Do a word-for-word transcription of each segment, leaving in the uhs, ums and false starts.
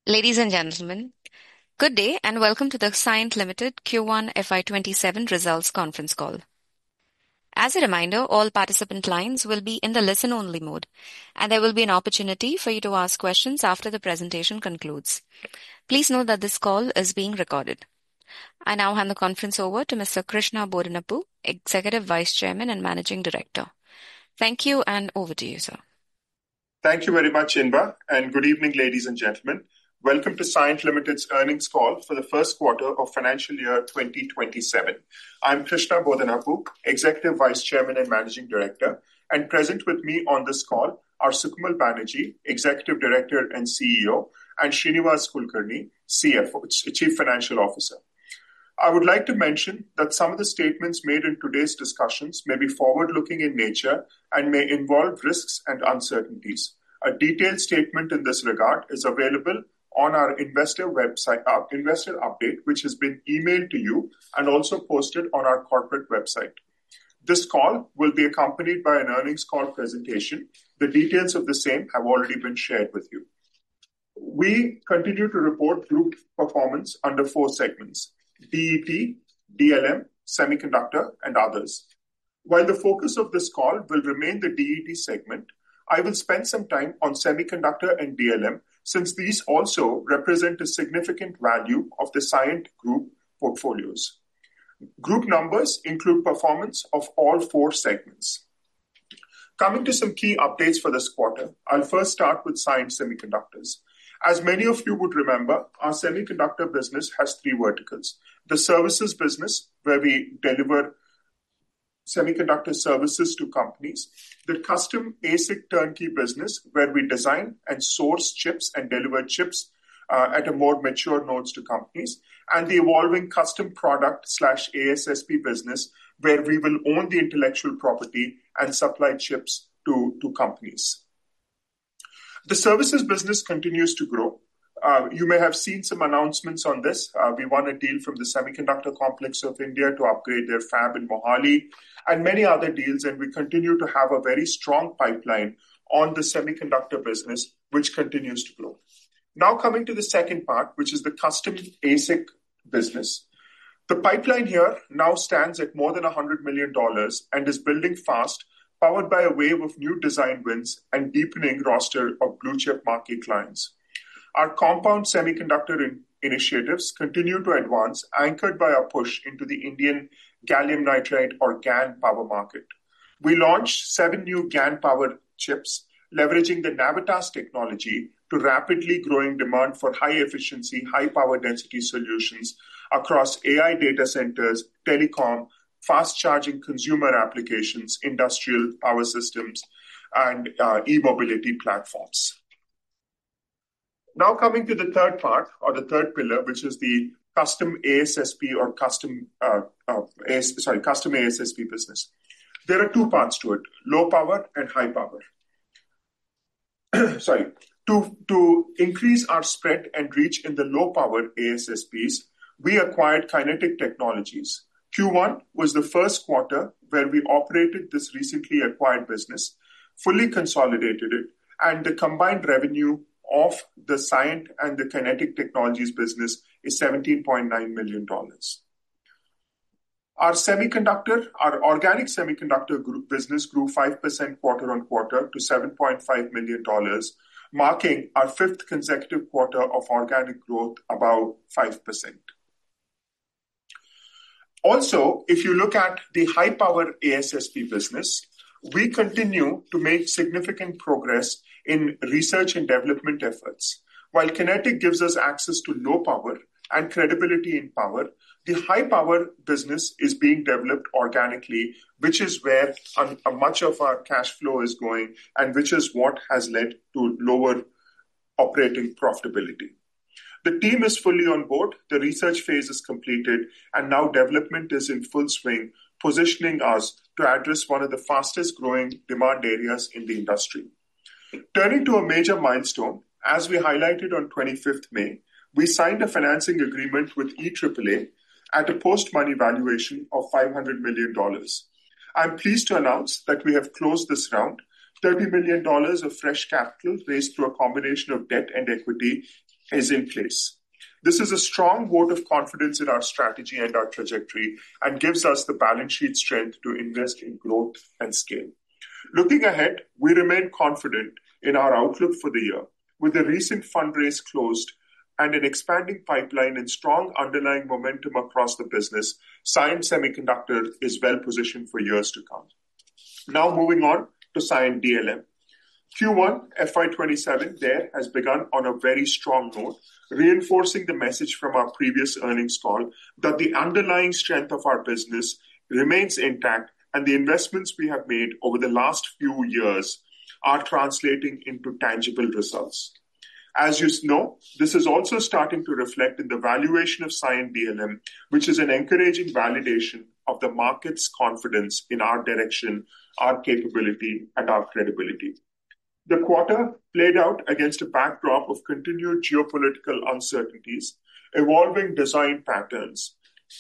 Ladies and gentlemen, good day and welcome to the Cyient Limited Q one F Y twenty-seven results conference call. As a reminder, all participant lines will be in the listen-only mode, and there will be an opportunity for you to ask questions after the presentation concludes. Please note that this call is being recorded. I now hand the conference over to Mister Krishna Bodanapu, Executive Vice Chairman and Managing Director. Thank you, and over to you, sir. Thank you very much, Inba, and good evening, ladies and gentlemen. Welcome to Cyient Limited's earnings call for the first quarter of financial year twenty twenty-seven. I'm Krishna Bodanapu, Executive Vice Chairman and Managing Director, and present with me on this call are Sukamal Banerjee, Executive Director and C E O, and Srinivas Kulkarni, C F O, Chief Financial Officer. I would like to mention that some of the statements made in today's discussions may be forward-looking in nature and may involve risks and uncertainties. A detailed statement in this regard is available on our investor website, our investor update, which has been emailed to you and also posted on our corporate website. This call will be accompanied by an earnings call presentation. The details of the same have already been shared with you. We continue to report group performance under four segments: D E T, D L M, Semiconductor, and others. While the focus of this call will remain the D E T segment, I will spend some time on Semiconductor and D L M, since these also represent a significant value of the Cyient Group portfolios. Group numbers include performance of all four segments. Coming to some key updates for this quarter, I'll first start with Cyient Semiconductors. As many of you would remember, our semiconductor business has three verticals. The services business, where we deliver semiconductor services to companies, the custom A S I C turnkey business, where we design and source chips and deliver chips uh, at a more mature nodes to companies, and the evolving custom product slash A S S P business, where we will own the intellectual property and supply chips to, to companies. The services business continues to grow. Uh, you may have seen some announcements on this. Uh, we won a deal from the Semiconductor Complex of India to upgrade their fab in Mohali, and many other deals, and we continue to have a very strong pipeline on the semiconductor business, which continues to grow. Now coming to the second part, which is the custom A S I C business. The pipeline here now stands at more than one hundred million dollars and is building fast, powered by a wave of new design wins and deepening roster of blue-chip market clients. Our compound semiconductor in- initiatives continue to advance, anchored by our push into the Indian gallium nitride or GaN power market. We launched seven new GaN power chips, leveraging the Navitas technology to rapidly growing demand for high-efficiency, high-power density solutions across A I data centers, telecom, fast-charging consumer applications, industrial power systems, and uh, e-mobility platforms. Now coming to the third part, or the third pillar, which is the custom A S S P or custom, uh, uh, A S, sorry, custom A S S P business. There are two parts to it: low power and high power. sorry, to to increase our spread and reach in the low power A S S Ps, we acquired Kinetic Technologies. Q one was the first quarter where we operated this recently acquired business, fully consolidated it, and the combined revenue of the Cyient and the Kinetic Technologies business is seventeen point nine million dollars. Our semiconductor, our organic semiconductor group business grew five percent quarter on quarter to seven point five million dollars, marking our fifth consecutive quarter of organic growth above five percent. Also, if you look at the high power A S S P business, we continue to make significant progress in research and development efforts. While Kinetic gives us access to low power and credibility in power, the high power business is being developed organically, which is where um, much of our cash flow is going and which is what has led to lower operating profitability. The team is fully on board, the research phase is completed, and now development is in full swing, positioning us to address one of the fastest growing demand areas in the industry. Turning to a major milestone, as we highlighted on twenty-fifth May, we signed a financing agreement with E triple A at a post-money valuation of five hundred million dollars. I'm pleased to announce that we have closed this round. thirty million dollars of fresh capital raised through a combination of debt and equity is in place. This is a strong vote of confidence in our strategy and our trajectory and gives us the balance sheet strength to invest in growth and scale. Looking ahead, we remain confident in our outlook for the year. With the recent fundraise closed and an expanding pipeline and strong underlying momentum across the business, Cyient Semiconductor is well positioned for years to come. Now moving on to Cyient D L M. Q one F Y twenty-seven there has begun on a very strong note, reinforcing the message from our previous earnings call that the underlying strength of our business remains intact and the investments we have made over the last few years are translating into tangible results. As you know, this is also starting to reflect in the valuation of Cyient D L M, which is an encouraging validation of the market's confidence in our direction, our capability, and our credibility. The quarter played out against a backdrop of continued geopolitical uncertainties, evolving design patterns,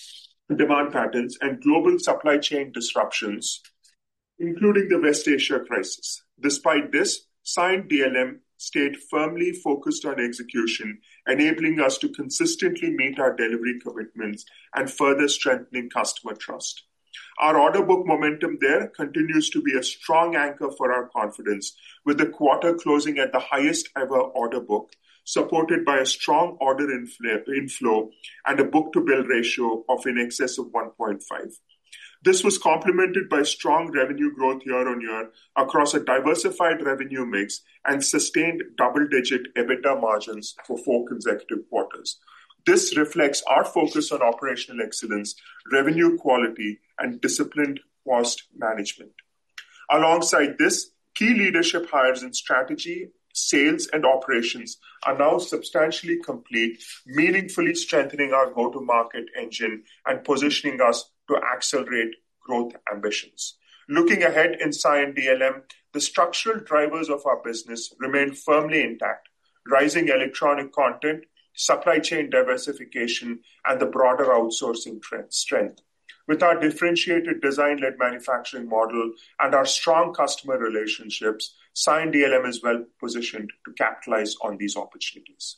demand patterns, and global supply chain disruptions, including the West Asia crisis. Despite this, Cyient D L M stayed firmly focused on execution, enabling us to consistently meet our delivery commitments and further strengthening customer trust. Our order book momentum there continues to be a strong anchor for our confidence, with the quarter closing at the highest ever order book, supported by a strong order inflow and a book-to-bill ratio of in excess of one point five. This was complemented by strong revenue growth year-on-year across a diversified revenue mix and sustained double-digit EBITDA margins for four consecutive quarters. This reflects our focus on operational excellence, revenue quality, and disciplined cost management. Alongside this, key leadership hires in strategy, sales, and operations are now substantially complete, meaningfully strengthening our go-to-market engine and positioning us to accelerate growth ambitions. Looking ahead in Cyient D L M, the structural drivers of our business remain firmly intact: rising electronic content, supply chain diversification, and the broader outsourcing trend strength. With our differentiated design-led manufacturing model and our strong customer relationships, Cyient D L M is well positioned to capitalize on these opportunities.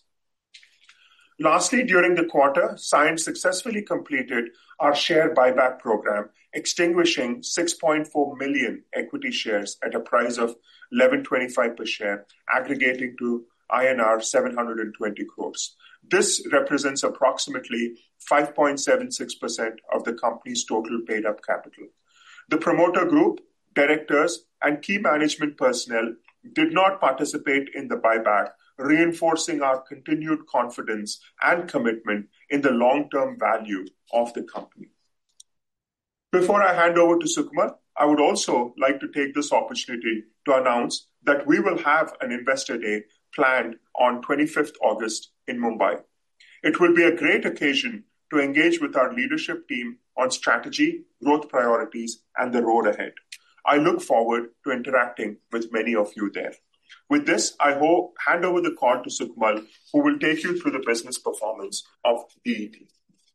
Lastly, during the quarter, Cyient successfully completed our share buyback program, extinguishing six point four million equity shares at a price of eleven twenty-five per share, aggregating to I N R seven hundred twenty crores. This represents approximately five point seven six percent of the company's total paid-up capital. The promoter group, directors, and key management personnel did not participate in the buyback, reinforcing our continued confidence and commitment in the long-term value of the company. Before I hand over to Sukamal, I would also like to take this opportunity to announce that we will have an Investor Day planned on twenty-fifth August in Mumbai. It will be a great occasion to engage with our leadership team on strategy, growth priorities, and the road ahead. I look forward to interacting with many of you there. With this, I hope hand over the call to Sukamal, who will take you through the business performance of D E T.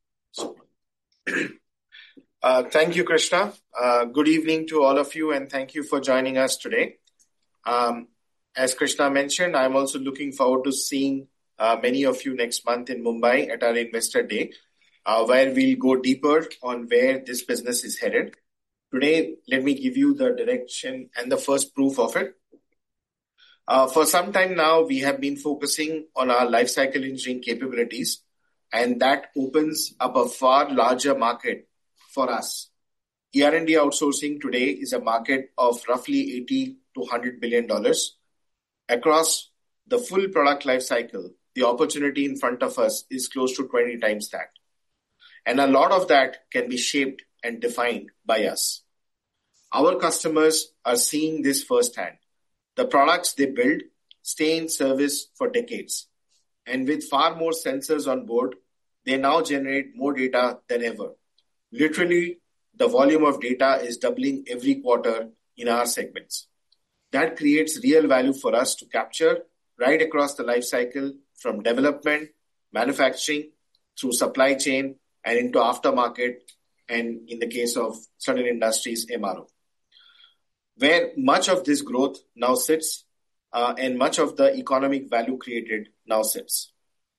Uh, thank you, Krishna. Uh, good evening to all of you, and thank you for joining us today. Um, as Krishna mentioned, I'm also looking forward to seeing uh, many of you next month in Mumbai at our Investor Day, uh, where we'll go deeper on where this business is headed. Today, let me give you the direction and the first proof of it. Uh, for some time now, we have been focusing on our lifecycle engineering capabilities, and that opens up a far larger market for us. E R and D outsourcing today is a market of roughly eighty to one hundred billion dollars. Across the full product lifecycle, the opportunity in front of us is close to twenty times that. And a lot of that can be shaped and defined by us. Our customers are seeing this firsthand. The products they build stay in service for decades. And with far more sensors on board, they now generate more data than ever. Literally, the volume of data is doubling every quarter in our segments. That creates real value for us to capture right across the life cycle, from development, manufacturing, through supply chain, and into aftermarket, and in the case of certain industries, M R O. Where much of this growth now sits, uh, and much of the economic value created now sits.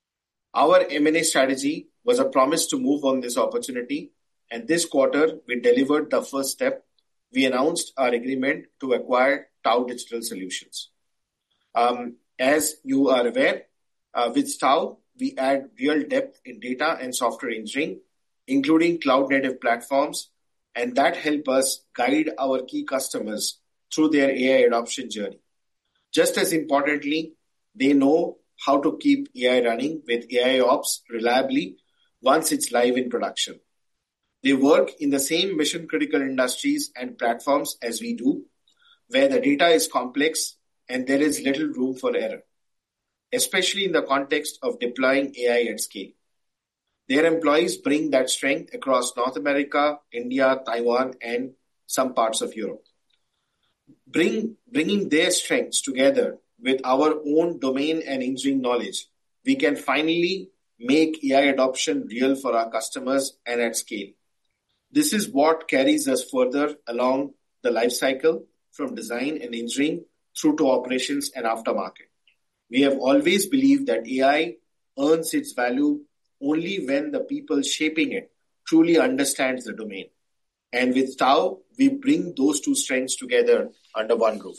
Our M and A strategy was a promise to move on this opportunity, and this quarter we delivered the first step. We announced our agreement to acquire TAO Digital Solutions. Um, as you are aware, uh, with TAO, we add real depth in data and software engineering, including cloud-native platforms, and that help us guide our key customers through their A I adoption journey. Just as importantly, they know how to keep A I running with A I Ops reliably once it's live in production. They work in the same mission-critical industries and platforms as we do, where the data is complex and there is little room for error, especially in the context of deploying A I at scale. Their employees bring that strength across North America, India, Taiwan, and some parts of Europe. Bring, bringing their strengths together with our own domain and engineering knowledge, we can finally make A I adoption real for our customers and at scale. This is what carries us further along the life cycle from design and engineering through to operations and aftermarket. We have always believed that A I earns its value only when the people shaping it truly understands the domain. And with TAO, we bring those two strengths together under one roof.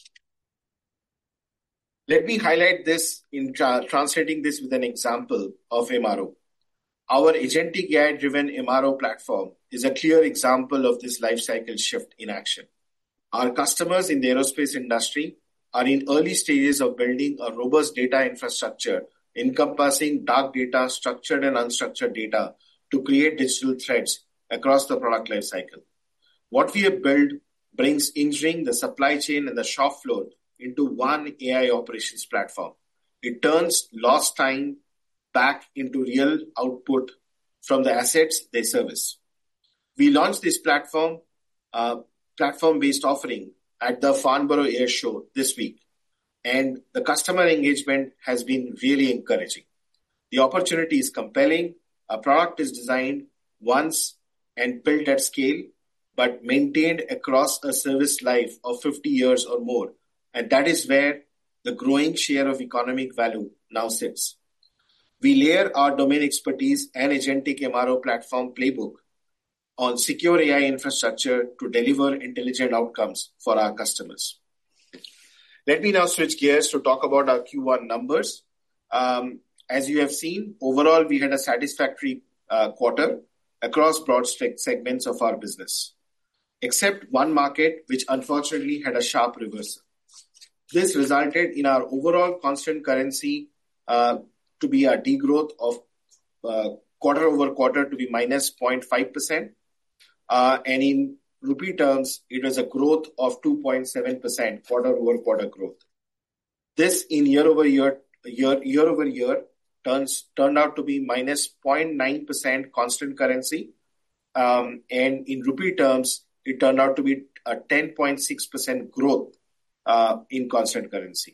Let me highlight this in tra- translating this with an example of M R O. Our agentic A I-driven M R O platform is a clear example of this lifecycle shift in action. Our customers in the aerospace industry are in early stages of building a robust data infrastructure encompassing dark data, structured and unstructured data to create digital threads across the product lifecycle. What we have built brings engineering, the supply chain, and the shop floor into one A I operations platform. It turns lost time back into real output from the assets they service. We launched this platform, uh, platform-based offering at the Farnborough Air Show this week, and the customer engagement has been really encouraging. The opportunity is compelling. A product is designed once and built at scale, but maintained across a service life of fifty years or more, and that is where the growing share of economic value now sits. We layer our domain expertise and agentic M R O platform playbook on secure A I infrastructure to deliver intelligent outcomes for our customers. Let me now switch gears to talk about our Q one numbers. Um, as you have seen, overall, we had a satisfactory uh, quarter across broad segments of our business, except one market which unfortunately had a sharp reversal. This resulted in our overall constant currency uh, to be a degrowth of uh, quarter over quarter to be minus zero point five percent. Uh, and in rupee terms, it was a growth of two point seven percent quarter over quarter growth. This in year over year, year, year over year turns turned out to be minus zero point nine percent constant currency. Um, and in rupee terms, it turned out to be a ten point six percent growth uh, in constant currency.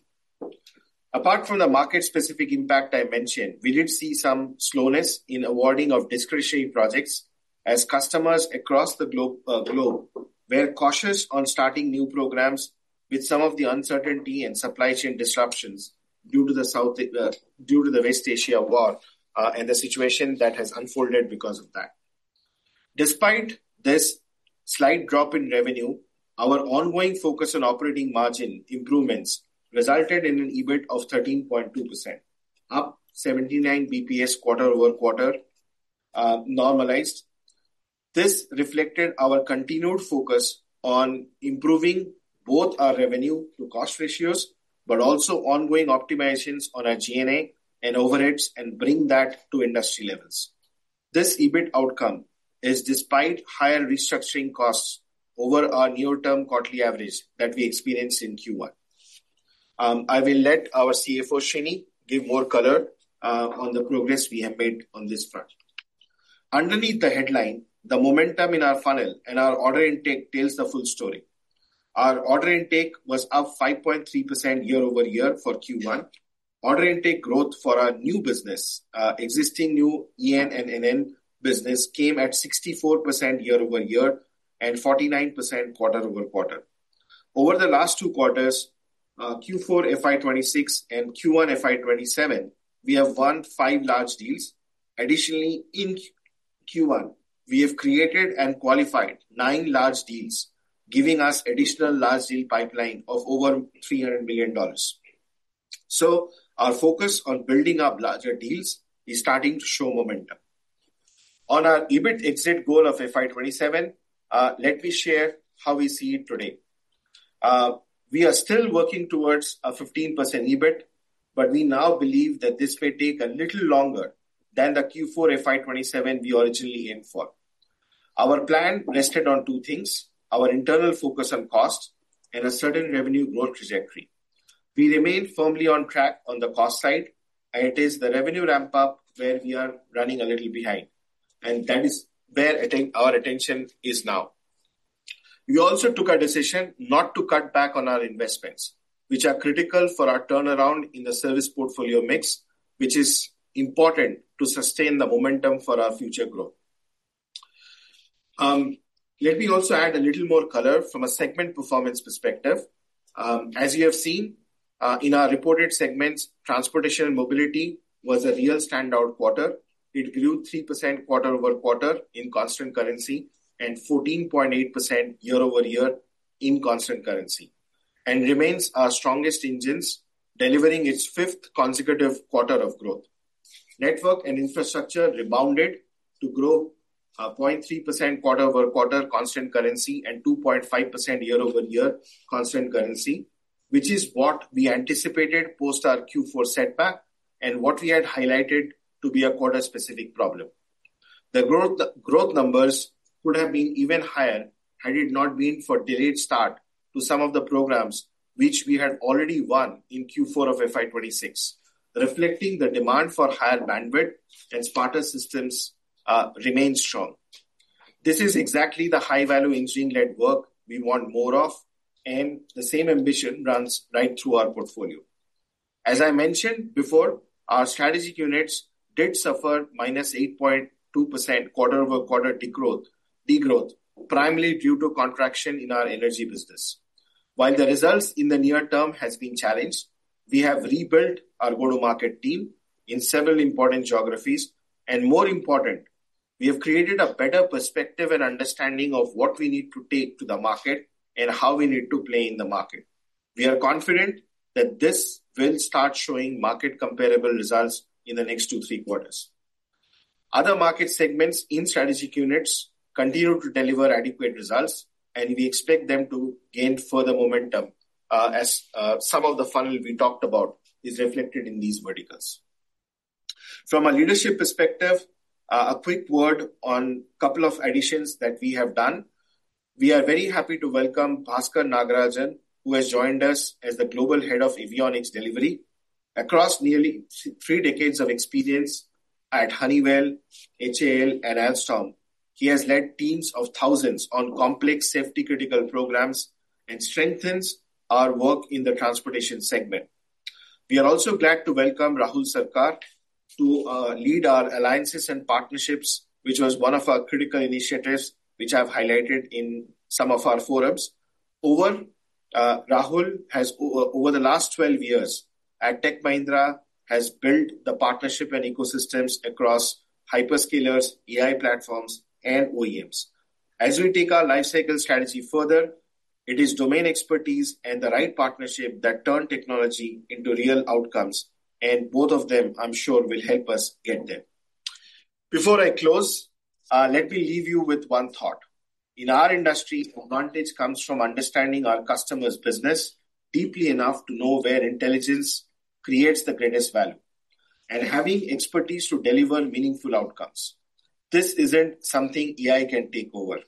Apart from the market-specific impact I mentioned, we did see some slowness in awarding of discretionary projects as customers across the globe, uh, globe were cautious on starting new programs with some of the uncertainty and supply chain disruptions due to the South, uh, due to the West Asia war uh, and the situation that has unfolded because of that. Despite this slight drop in revenue, our ongoing focus on operating margin improvements resulted in an EBIT of thirteen point two percent, up seventy-nine B P S quarter over quarter, uh, normalized. This reflected our continued focus on improving both our revenue to cost ratios, but also ongoing optimizations on our G and A and overheads and bring that to industry levels. This EBIT outcome is despite higher restructuring costs over our near-term quarterly average that we experienced in Q one. Um, I will let our C F O, Srini, give more color uh, on the progress we have made on this front. Underneath the headline, the momentum in our funnel and our order intake tells the full story. Our order intake was up five point three percent year over year for Q one. Order intake growth for our new business, uh, existing new E N and N N business came at sixty-four percent year over year and forty-nine percent quarter over quarter. Over the last two quarters, uh, Q four F Y twenty-six and Q one F Y twenty-seven, we have won five large deals. Additionally, in Q one, we have created and qualified nine large deals, giving us additional large deal pipeline of over three hundred million dollars. So our focus on building up larger deals is starting to show momentum. On our E B I T exit goal of F Y twenty-seven, uh, let me share how we see it today. Uh, we are still working towards a fifteen percent E B I T, but we now believe that this may take a little longer than the Q four F Y twenty-seven we originally aimed for. Our plan rested on two things, our internal focus on cost and a certain revenue growth trajectory. We remain firmly on track on the cost side, and it is the revenue ramp up where we are running a little behind. And that is where atten- our attention is now. We also took a decision not to cut back on our investments, which are critical for our turnaround in the service portfolio mix, which is important to sustain the momentum for our future growth. Um, let me also add a little more color from a segment performance perspective. Um, as you have seen, uh, in our reported segments, transportation and mobility was a real standout quarter. It grew three percent quarter over quarter in constant currency and fourteen point eight percent year over year in constant currency, and remains our strongest engines, delivering its fifth consecutive quarter of growth. Network and infrastructure rebounded to grow uh, zero point three percent quarter over quarter constant currency and two point five percent year over year constant currency, which is what we anticipated post our Q four setback and what we had highlighted to be a quarter-specific problem. The growth, the growth numbers could have been even higher had it not been for delayed start to some of the programs which we had already won in Q four of F Y twenty-six, reflecting the demand for higher bandwidth and smarter systems uh, remains strong. This is exactly the high-value engineering-led work we want more of, and the same ambition runs right through our portfolio. As I mentioned before, our strategic units did suffer minus eight point two percent quarter-over-quarter degrowth, degrowth, primarily due to contraction in our energy business. While the results in the near term has been challenged, we have rebuilt our go-to-market team in several important geographies, and more important, we have created a better perspective and understanding of what we need to take to the market and how we need to play in the market. We are confident that this will start showing market comparable results in the next two, three quarters. Other market segments in strategic units continue to deliver adequate results, and we expect them to gain further momentum uh, as uh, some of the funnel we talked about is reflected in these verticals. From a leadership perspective, uh, a quick word on a couple of additions that we have done. We are very happy to welcome Bhaskar Nagarajan, who has joined us as the Global Head of Avionics Delivery. Across nearly three decades of experience at Honeywell, H A L, and Alstom, he has led teams of thousands on complex safety-critical programs and strengthens our work in the transportation segment. We are also glad to welcome Rahul Sarkar to uh, lead our alliances and partnerships, which was one of our critical initiatives, which I've highlighted in some of our forums. Over, uh, Rahul has, over, over the last twelve years, at Tech Mahindra, has built the partnership and ecosystems across hyperscalers, A I platforms, and O E Ms. As we take our lifecycle strategy further, it is domain expertise and the right partnership that turn technology into real outcomes, and both of them, I'm sure, will help us get there. Before I close, uh, let me leave you with one thought. In our industry, advantage comes from understanding our customers' business deeply enough to know where intelligence creates the greatest value, and having expertise to deliver meaningful outcomes. This isn't something A I can take over.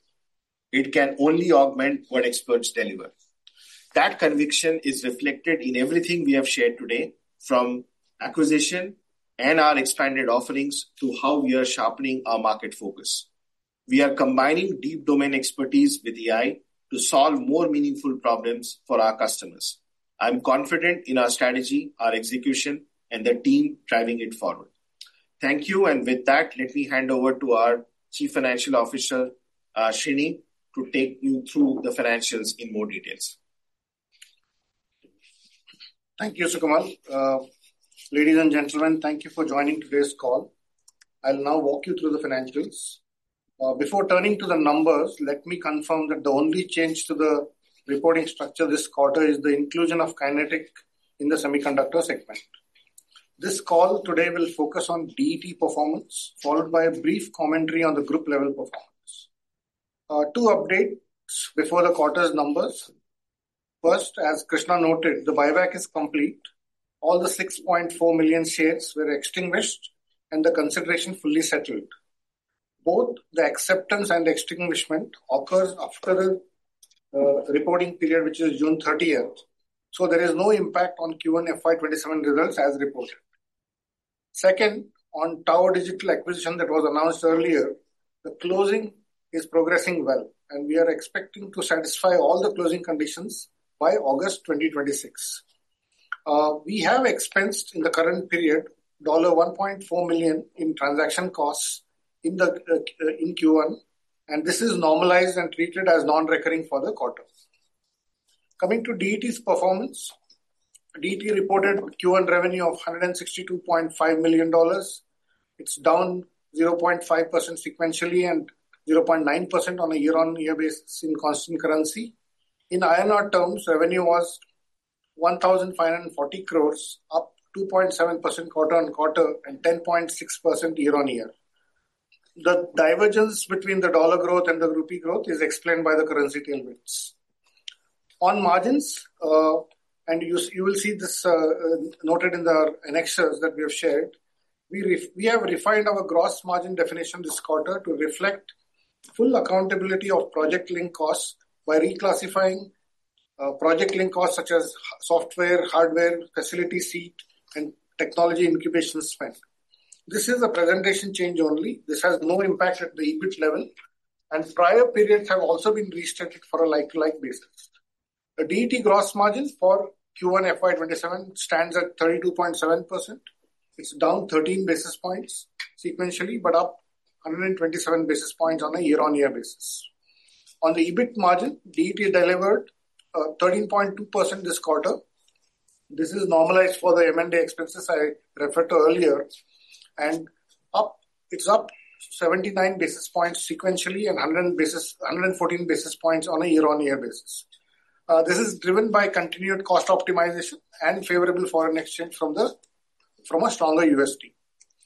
It can only augment what experts deliver. That conviction is reflected in everything we have shared today, from acquisition and our expanded offerings to how we are sharpening our market focus. We are combining deep domain expertise with A I to solve more meaningful problems for our customers. I'm confident in our strategy, our execution, and the team driving it forward. Thank you. And with that, let me hand over to our Chief Financial Officer, uh, Srini, to take you through the financials in more details. Thank you, Sukamal. Uh, Ladies and gentlemen, thank you for joining today's call. I'll now walk you through the financials. Uh, before turning to the numbers, let me confirm that the only change to the reporting structure this quarter is the inclusion of Kinetic in the semiconductor segment. This call today will focus on D E T performance, followed by a brief commentary on the group level performance. Uh, two updates before the quarter's numbers. First, as Krishna noted, the buyback is complete. All the six point four million shares were extinguished and the consideration fully settled. Both the acceptance and extinguishment occurs after the uh, reporting period, which is June thirtieth. So there is no impact on Q one F Y twenty-seven results as reported. Second, on Tower Digital acquisition that was announced earlier, the closing is progressing well, and we are expecting to satisfy all the closing conditions by August twenty twenty-six. Uh, we have expensed in the current period one point four million dollars in transaction costs in the uh, in Q one, and this is normalized and treated as non-recurring for the quarter. Coming to D E T's performance, D E T reported Q one revenue of one hundred sixty-two point five million dollars. It's down zero point five percent sequentially and zero point nine percent on a year-on-year basis in constant currency. In I N R terms, revenue was one thousand five hundred forty crores, up two point seven percent quarter-on-quarter and ten point six percent year-on-year. The divergence between the dollar growth and the rupee growth is explained by the currency tailwinds. On margins, uh, and you, you will see this uh, noted in the annexures that we have shared, we, ref, we have refined our gross margin definition this quarter to reflect full accountability of project link costs by reclassifying uh, project link costs such as software, hardware, facility seat, and technology incubation spend. This is a presentation change only. This has no impact at the E B I T level, and prior periods have also been restated for a like-to-like basis. The D E T gross margin for Q one F Y twenty-seven stands at thirty-two point seven percent. It's down thirteen basis points sequentially, but up one hundred twenty-seven basis points on a year-on-year basis. On the E B I T margin, D E T delivered uh, thirteen point two percent this quarter. This is normalized for the M and A expenses I referred to earlier, and up. It's up seventy-nine basis points sequentially and one hundred basis, one hundred fourteen basis points on a year-on-year basis. Uh, this is driven by continued cost optimization and favorable foreign exchange from the from a stronger U S D.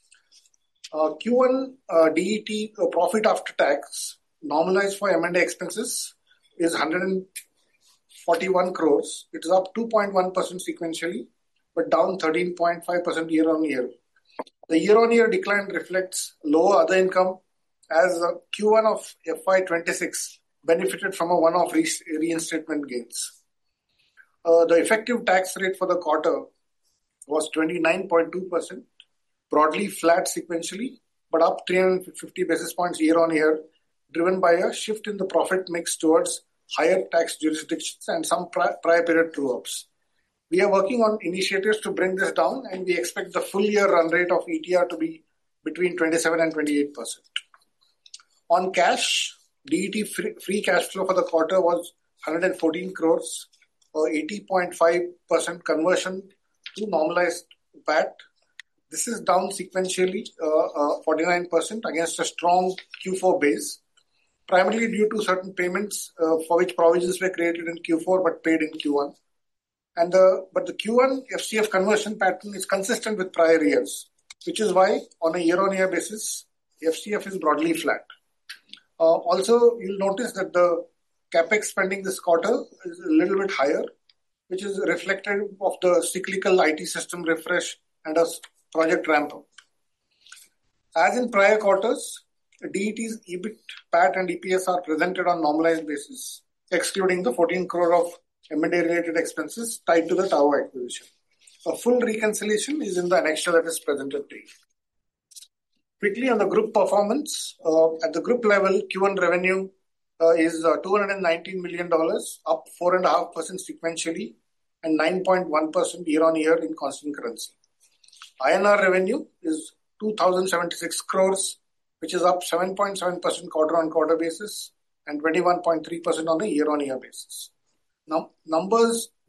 Uh, Q one uh, D E T uh, profit after tax normalized for M and A expenses is one hundred forty-one crores. It is up two point one percent sequentially, but down thirteen point five percent year-on-year. The year-on-year decline reflects lower other income as uh, Q one of F Y twenty-six benefited from a one-off re- reinstatement gains. Uh, the effective tax rate for the quarter was twenty-nine point two percent, broadly flat sequentially, but up three hundred fifty basis points year-on-year, driven by a shift in the profit mix towards higher tax jurisdictions and some pri- prior period true-ups. We are working on initiatives to bring this down, and we expect the full year run rate of E T R to be between twenty-seven and twenty-eight percent. On cash, D E T free, free cash flow for the quarter was one hundred fourteen crores, or eighty point five percent conversion to normalized P A T. This is down sequentially uh, uh, forty-nine percent against a strong Q four base, primarily due to certain payments uh, for which provisions were created in Q four but paid in Q one. And the but the Q one F C F conversion pattern is consistent with prior years, which is why on a year-on-year basis, F C F is broadly flat. Uh, also, you'll notice that the capex spending this quarter is a little bit higher, which is reflective of the cyclical I T system refresh and a project ramp-up. As in prior quarters, D E T's E B I T, P A T, and E P S are presented on normalized basis, excluding the fourteen crore of M and A related expenses tied to the Tower acquisition. A full reconciliation is in the annexure that is presented to you. Quickly on the group performance, uh, at the group level, Q one revenue uh, is uh, two hundred nineteen million dollars, up four point five percent sequentially and nine point one percent year-on-year in constant currency. I N R revenue is two thousand seventy-six crores, which is up seven point seven percent quarter-on-quarter basis and twenty-one point three percent on a year-on-year basis. Now, numbers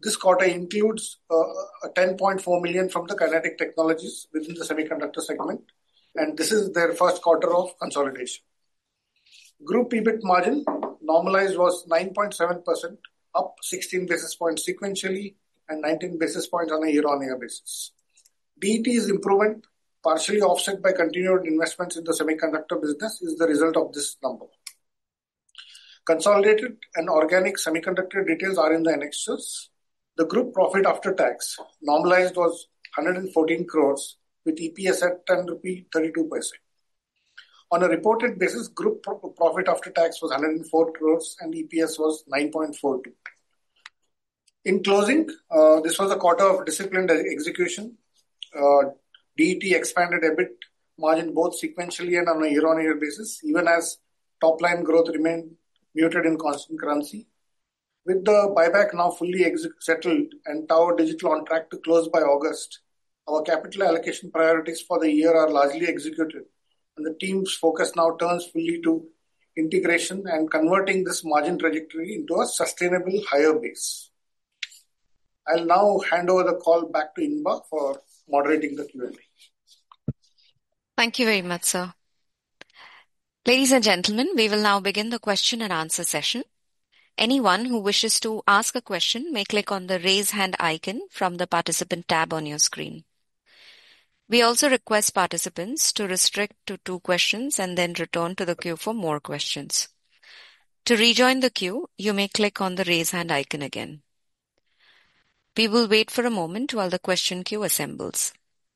This quarter includes uh, ten point four million from the Kinetic Technologies within the semiconductor segment, and this is their first quarter of consolidation. Group E B I T margin normalized was nine point seven percent, up sixteen basis points sequentially and nineteen basis points on a year-on-year basis. D E T's improvement, partially offset by continued investments in the semiconductor business, is the result of this number. Consolidated and organic semiconductor details are in the annexures. The group profit after tax normalized was one hundred fourteen crores with E P S at ten rupees thirty-two paise. On a reported basis, group pro- profit after tax was one hundred four crores and E P S was nine point four two. In closing, uh, this was a quarter of disciplined execution. Uh, D E T expanded E B I T margin both sequentially and on a year-on-year basis, even as top-line growth remained muted in constant currency. With the buyback now fully ex- settled and Tower Digital on track to close by August, our capital allocation priorities for the year are largely executed, and the team's focus now turns fully to integration and converting this margin trajectory into a sustainable higher base. I'll now hand over the call back to Inba for moderating the Q and A. Thank you very much, sir. Ladies and gentlemen, we will now begin the question and answer session. Anyone who wishes to ask a question may click on the raise hand icon from the participant tab on your screen. We also request participants to restrict to two questions and then return to the queue for more questions. To rejoin the queue, you may click on the raise hand icon again. We will wait for a moment while the question queue assembles.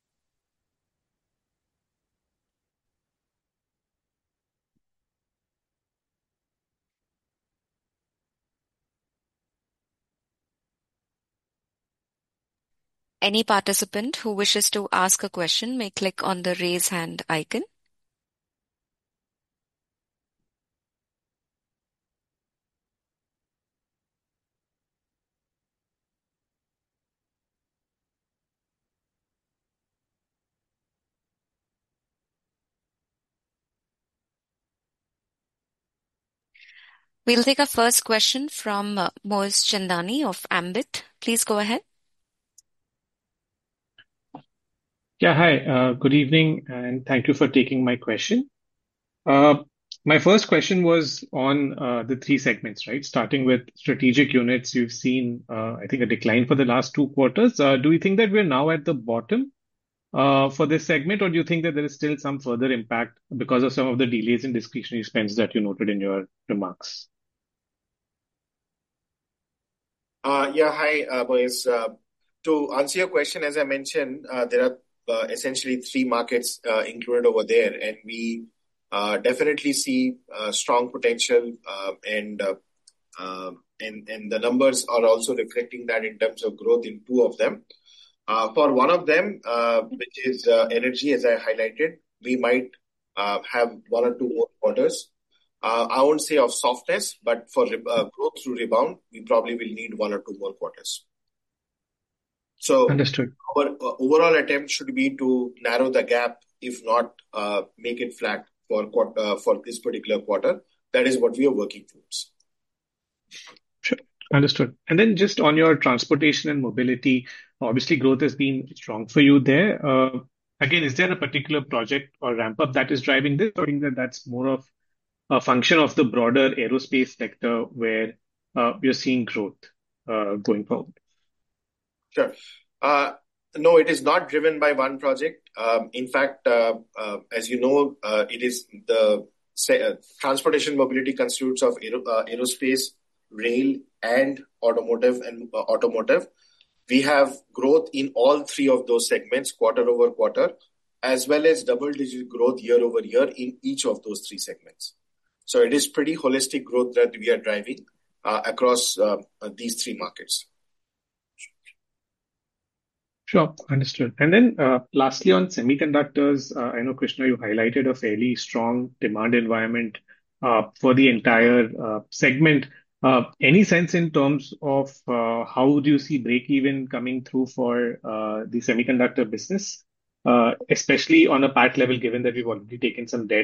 Any participant who wishes to ask a question may click on the raise hand icon. We'll take our first question from uh, Moez Chandani of Ambit. Please go ahead. Yeah, hi. Uh, good evening, and thank you for taking my question. Uh, my first question was on uh, the three segments, right? Starting with strategic units, you've seen, uh, I think, a decline for the last two quarters. Uh, do you think that we're now at the bottom uh, for this segment, or do you think that there is still some further impact because of some of the delays in discretionary spends that you noted in your remarks? Uh, yeah, hi, uh, boys. Uh, to answer your question, as I mentioned, uh, there are uh, essentially three markets uh, included over there, and we uh, definitely see uh, strong potential, uh, and, uh, uh, and and the numbers are also reflecting that in terms of growth in two of them. Uh, for one of them, uh, which is uh, energy, as I highlighted, we might uh, have one or two more quarters. Uh, I won't say of softness, but for re- uh, growth through rebound, we probably will need one or two more quarters. So Understood. our uh, overall attempt should be to narrow the gap, if not uh, make it flat for quart- uh, for this particular quarter. That is what we are working towards. Sure. Understood. And then just on your transportation and mobility, obviously growth has been strong for you there. Uh, again, is there a particular project or ramp up that is driving this, or do you think that that's more of a function of the broader aerospace sector where uh, you're seeing growth uh, going forward? Sure. Uh, no, it is not driven by one project. Um, in fact, uh, uh, as you know, uh, it is the say, uh, transportation mobility constitutes of aero, uh, aerospace, rail, and automotive and uh, automotive. We have growth in all three of those segments, quarter over quarter, as well as double-digit growth year over year in each of those three segments. So it is pretty holistic growth that we are driving uh, across uh, uh, these three markets. Sure, understood. And then uh, lastly, on semiconductors, uh, I know, Krishna, you highlighted a fairly strong demand environment uh, for the entire uh, segment. Uh, any sense in terms of uh, how do you see break-even coming through for uh, the semiconductor business, uh, especially on a P A T level, given that we've already taken some debt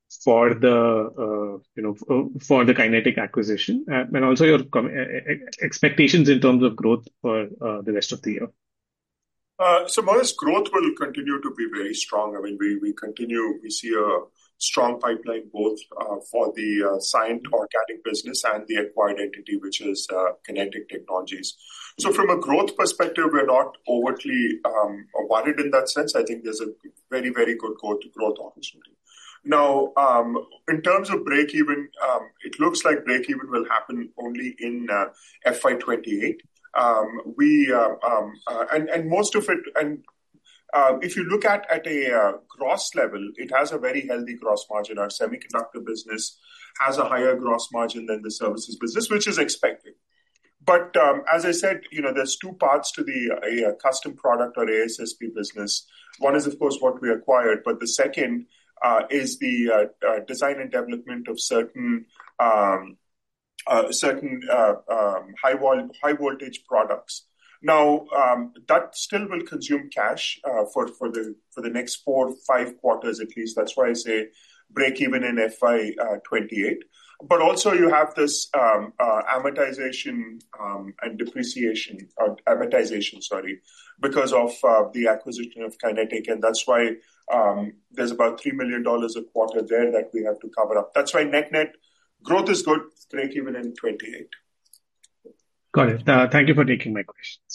for the uh, you know f- for the Kinetic acquisition, uh, and also your com- uh, expectations in terms of growth for uh, the rest of the year. Uh, so Manas, growth will continue to be very strong. I mean, we we continue, we see a strong pipeline both uh, for the uh, Cyient organic business and the acquired entity, which is uh, Kinetic Technologies. So from a growth perspective, we're not overtly um, worried in that sense. I think there's a very, very good growth, growth opportunity. Now, um, in terms of break even, um, it looks like break even will happen only in uh, F Y twenty-eight. Um, we uh, um, uh, and and most of it, and uh, if you look at at a uh, gross level, it has a very healthy gross margin. Our semiconductor business has a higher gross margin than the services business, which is expected. But um, as I said, you know, there's two parts to the a, a custom product or A S S P business. One is, of course, what we acquired, but the second uh, is the uh, uh, design and development of certain. Um, Uh, certain uh, um, high, vol- high voltage products. Now um, that still will consume cash uh, for for the for the next four five quarters at least. That's why I say break even in F Y twenty-eight. But also you have this um, uh, amortization um, and depreciation, or amortization, sorry, because of uh, the acquisition of Kinetic, and that's why um, there's about three million dollars a quarter there that we have to cover up. That's why net net. Growth is good, break even in twenty-eight. Got it. Uh, thank you for taking my questions.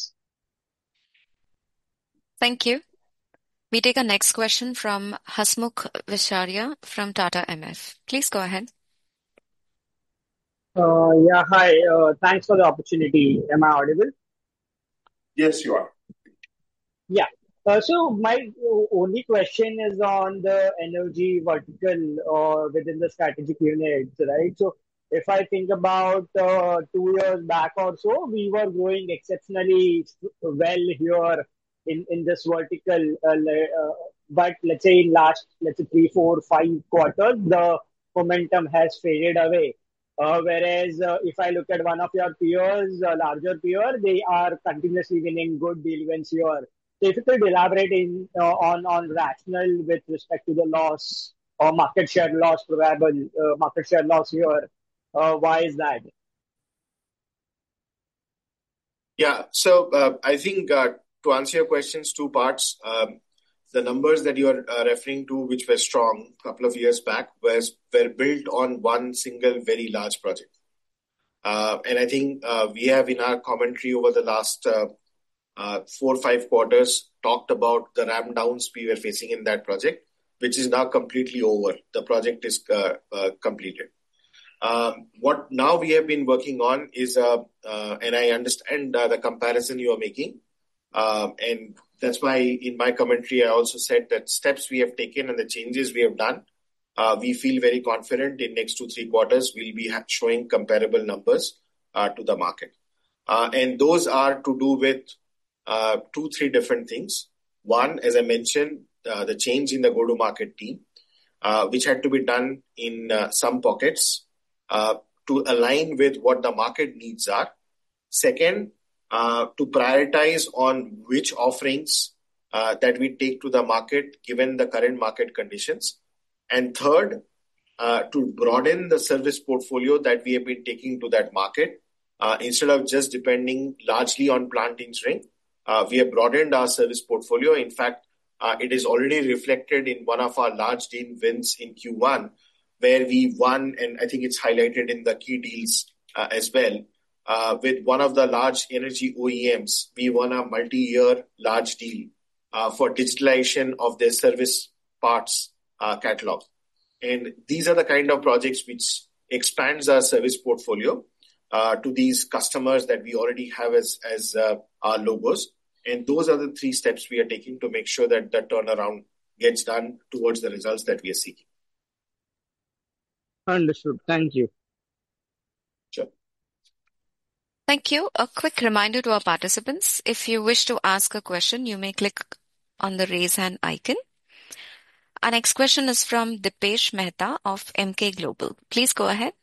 Thank you. We take our next question from Hasmukh Visharia from Tata M F. Please go ahead. Uh, yeah, hi. Uh, thanks for the opportunity. Am I audible? Yes, you are. Yeah. Uh, so my only question is on the energy vertical or uh, within the strategic units, right? So if I think about uh, two years back or so, we were growing exceptionally well here in, in this vertical. Uh, uh, but let's say in last, let's say three, four, five quarters, the momentum has faded away. Uh, whereas uh, if I look at one of your peers, uh, larger peer, they are continuously winning good deal wins here. So if you could elaborate in, uh, on, on rationale with respect to the loss or market share loss, probable uh, market share loss here, uh, why is that? Yeah, so uh, I think uh, to answer your questions, two parts. Um, the numbers that you are uh, referring to, which were strong a couple of years back, was, were built on one single very large project. Uh, and I think uh, we have in our commentary over the last uh, Uh, four or five quarters talked about the ramp downs we were facing in that project, which is now completely over. The project is uh, uh, completed. Um, what now we have been working on is, uh, uh, and I understand uh, the comparison you are making, um, and that's why in my commentary I also said that steps we have taken and the changes we have done, uh, we feel very confident in next two, three quarters we'll be showing comparable numbers uh, to the market. Uh, and those are to do with Uh, two, three different things. One, as I mentioned, uh, the change in the go-to-market team, uh, which had to be done in uh, some pockets uh, to align with what the market needs are. Second, uh, to prioritize on which offerings uh, that we take to the market given the current market conditions. And third, uh, to broaden the service portfolio that we have been taking to that market uh, instead of just depending largely on plant engineering. Uh, we have broadened our service portfolio. In fact, uh, it is already reflected in one of our large deal wins in Q one, where we won, and I think it's highlighted in the key deals uh, as well. Uh, with one of the large energy O E Ms, we won a multi-year large deal uh, for digitalization of their service parts uh, catalog. And these are the kind of projects which expands our service portfolio Uh, to these customers that we already have as, as uh, our logos. And those are the three steps we are taking to make sure that that turnaround gets done towards the results that we are seeking. Understood. Thank you. Sure. Thank you. A quick reminder to our participants, if you wish to ask a question, you may click on the raise hand icon. Our next question is from Dipesh Mehta of M K Global. Please go ahead.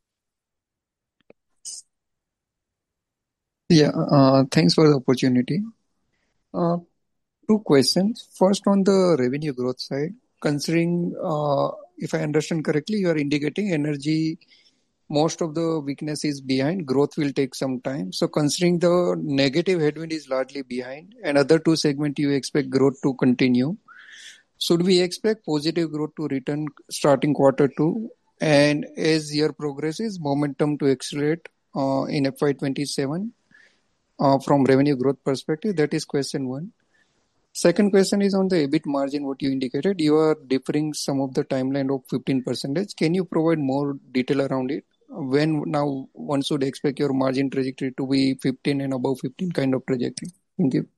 Yeah, uh, thanks for the opportunity. Uh, two questions. First, on the revenue growth side, considering uh, if I understand correctly, you are indicating energy, most of the weakness is behind, growth will take some time. So considering the negative headwind is largely behind and other two segments you expect growth to continue, should we expect positive growth to return starting quarter two? And as year progresses, momentum to accelerate uh, in F Y twenty-seven uh, from revenue growth perspective? That is question one. Second question is on the EBIT margin, what you indicated. You are differing some of the timeline of fifteen percent. Can you provide more detail around it? When now one should expect your margin trajectory to be fifteen and above fifteen kind of trajectory? Thank you.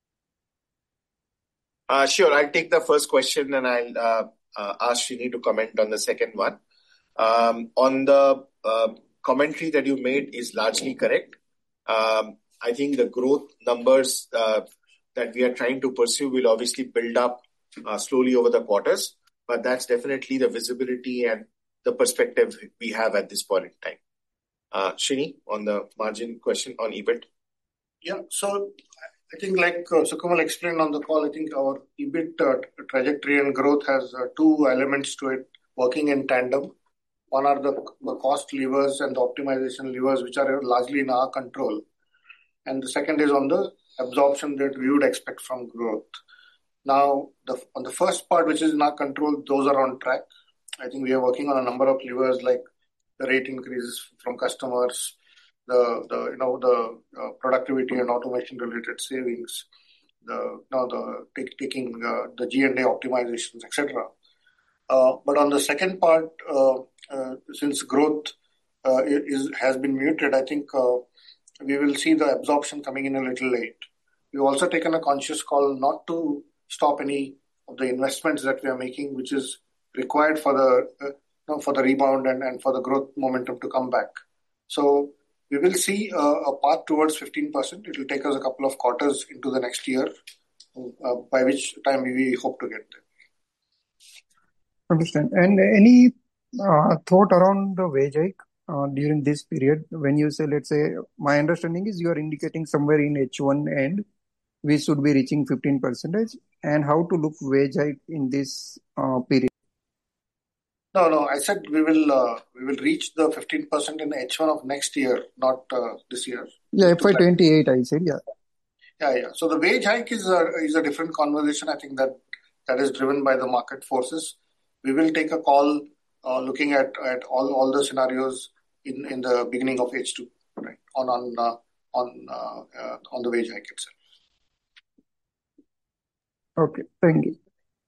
Uh, sure, I'll take the first question and I'll uh, uh, ask Srini to comment on the second one. Um, on the uh, commentary that you made is largely correct. Um, I think the growth numbers uh, that we are trying to pursue will obviously build up uh, slowly over the quarters, but that's definitely the visibility and the perspective we have at this point in time. Uh, Srini, on the margin question on EBIT. Yeah, so I think like uh, Sukamal explained on the call, I think our EBIT uh, trajectory and growth has uh, two elements to it working in tandem. One are the, the cost levers and the optimization levers, which are largely in our control. And the second is on the absorption that we would expect from growth. Now, the, on the first part, which is in our control, those are on track. I think we are working on a number of levers like the rate increases from customers, the, the you know the uh, productivity and automation related savings, the you know, the take, taking uh, the G and A optimizations, et cetera. Uh, but on the second part, uh, uh, since growth uh, is has been muted, I think uh, we will see the absorption coming in a little late. We've also taken a conscious call not to stop any of the investments that we are making, which is required for the uh, you know, for the rebound and, and for the growth momentum to come back. So we will see uh, a path towards fifteen percent. It will take us a couple of quarters into the next year, uh, by which time we hope to get there. Understand. And any uh, thought around the wage hike uh, during this period? When you say, let's say, my understanding is you are indicating somewhere in H one end, we should be reaching fifteen percent. And how to look wage hike in this uh, period? No, no. I said we will uh, we will reach the fifteen percent in H one of next year, not uh, this year. Yeah, F Y twenty-eight, I said, yeah. Yeah, yeah. So the wage hike is a is a different conversation. I think that that is driven by the market forces. We will take a call uh, looking at, at all, all the scenarios in, in the beginning of H two, right? On on uh, on uh, uh, on the wage hike itself. Okay, thank you.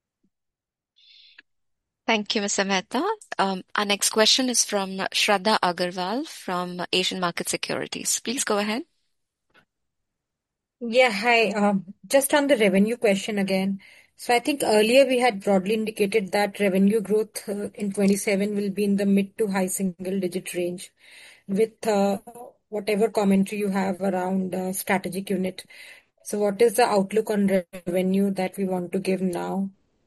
Thank you, Mister Mehta. Um, our next question is from Shraddha Agarwal from Asian Market Securities. Please go ahead. Yeah, hi. Um, just on the revenue question again. So I think earlier we had broadly indicated that revenue growth uh, in twenty-seven will be in the mid to high single digit range with uh, whatever commentary you have around uh, strategic unit. So what is the outlook on revenue that we want to give now?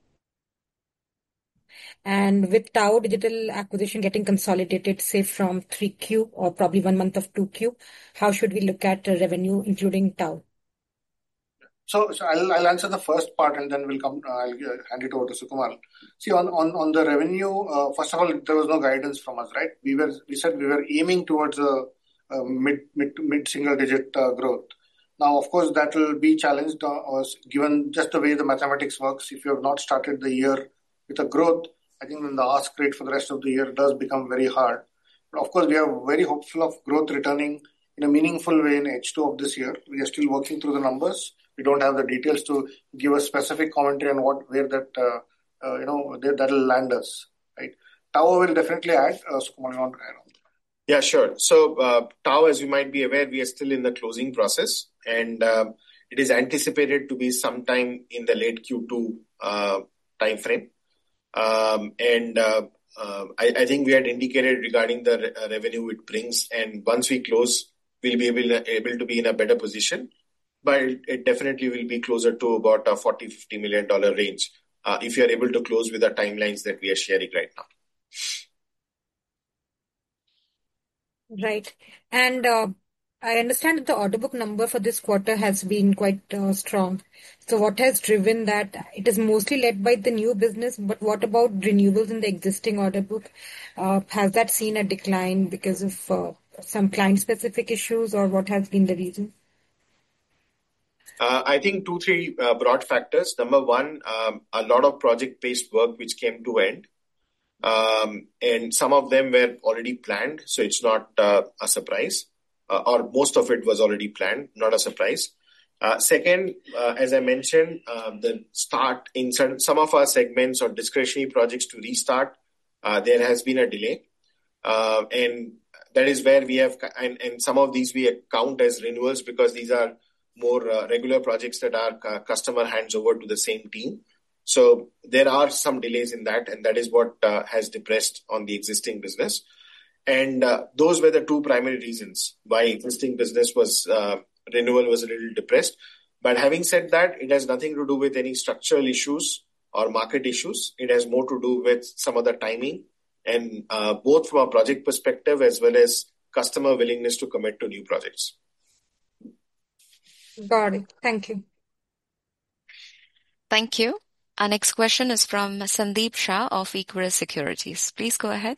And with Tao Digital acquisition getting consolidated, say from three Q or probably one month of two Q, how should we look at uh, revenue including Tao? So, so I'll, I'll answer the first part and then we'll come. Uh, I'll hand it over to Sukumal. See, on, on, on the revenue, uh, first of all, there was no guidance from us, right? We were we said we were aiming towards a, a mid mid mid single digit uh, growth. Now, of course, that will be challenged uh, given just the way the mathematics works. If you have not started the year with a growth, I think then the ask rate for the rest of the year does become very hard. But of course, we are very hopeful of growth returning in a meaningful way in H two of this year. We are still working through the numbers. We don't have the details to give a specific commentary on what where that uh, uh, you know that will land us. Right? Tao will definitely add. Uh, Sukumal, you want to add on? Yeah, sure. So uh, Tao, as you might be aware, we are still in the closing process, and uh, it is anticipated to be sometime in the late Q two uh, timeframe. Um, and uh, uh, I, I think we had indicated regarding the re- uh, revenue it brings, and once we close, we'll be able, able to be in a better position. But it, it definitely will be closer to about a forty, fifty million dollar range uh, if you are able to close with the timelines that we are sharing right now. Right. And uh, I understand that the order book number for this quarter has been quite uh, strong. So what has driven that? It is mostly led by the new business, but what about renewals in the existing order book? Uh, has that seen a decline because of uh, some client-specific issues, or what has been the reason? Uh, I think two, three uh, broad factors. Number one, um, a lot of project-based work which came to end. Um, and some of them were already planned, so it's not uh, a surprise. Uh, or most of it was already planned, not a surprise. Uh, second, uh, as I mentioned, uh, the start in some, some of our segments or discretionary projects to restart, uh, there has been a delay. Uh, and that is where we have, and, and some of these we count as renewals because these are more uh, regular projects that our uh, customer hands over to the same team. So there are some delays in that, and that is what uh, has depressed on the existing business. And uh, those were the two primary reasons why existing business was, uh, renewal was a little depressed. But having said that, it has nothing to do with any structural issues or market issues. It has more to do with some of the timing and uh, both from a project perspective as well as customer willingness to commit to new projects. Got it. Thank you. Thank you. Our next question is from Sandeep Shah of Equirus Securities. Please go ahead.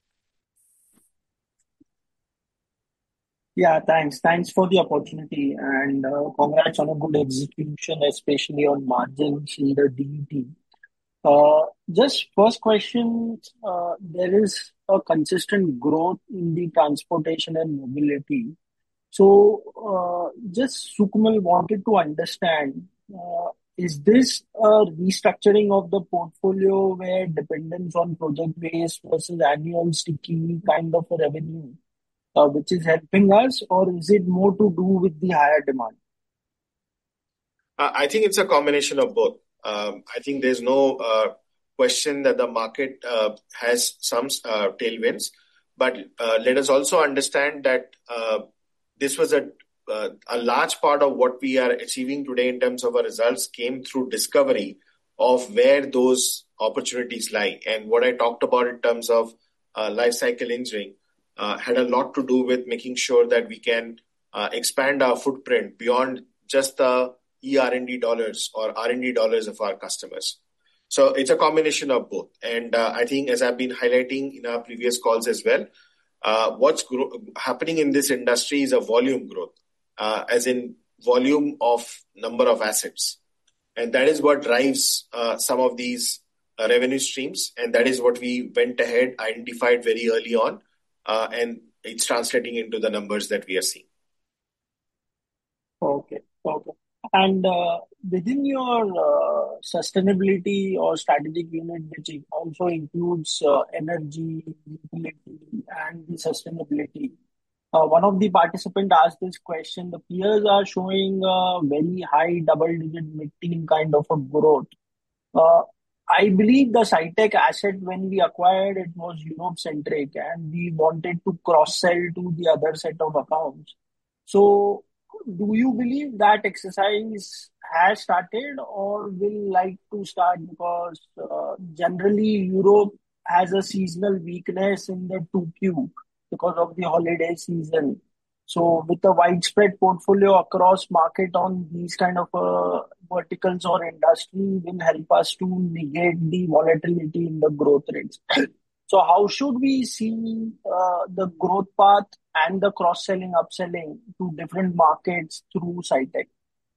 Yeah, thanks. Thanks for the opportunity and uh, congrats on a good execution, especially on margins in the D E T. Uh, just first question, uh, there is a consistent growth in the transportation and mobility. So, uh, just Sukamal wanted to understand, uh, is this a restructuring of the portfolio where dependence on project-based versus annual sticky kind of a revenue, uh, which is helping us, or is it more to do with the higher demand? Uh, I think it's a combination of both. Um, I think there's no uh, question that the market uh, has some uh, tailwinds, but uh, let us also understand that uh, this was a uh, a large part of what we are achieving today in terms of our results came through discovery of where those opportunities lie. And what I talked about in terms of uh, life cycle engineering uh, had a lot to do with making sure that we can uh, expand our footprint beyond just the E R and D dollars or R and D dollars of our customers. So it's a combination of both. And uh, I think as I've been highlighting in our previous calls as well, uh, what's gro- happening in this industry is a volume growth, uh, as in volume of number of assets. And that is what drives uh, some of these uh, revenue streams. And that is what we went ahead, identified very early on. Uh, and it's translating into the numbers that we are seeing. Okay, okay. And uh, within your uh, sustainability or strategic unit, which also includes uh, energy, utility, and the sustainability, uh, one of the participants asked this question. The peers are showing a very high double-digit mid-teen kind of a growth. Uh, I believe the SciTech asset, when we acquired it, was Europe-centric, and we wanted to cross-sell to the other set of accounts. So, do you believe that exercise has started or will like to start? Because uh, generally Europe has a seasonal weakness in the two Q because of the holiday season. So with a widespread portfolio across market on these kind of uh, verticals or industry will help us to negate the volatility in the growth rates. So how should we see uh, the growth path and the cross-selling, upselling to different markets through SciTech?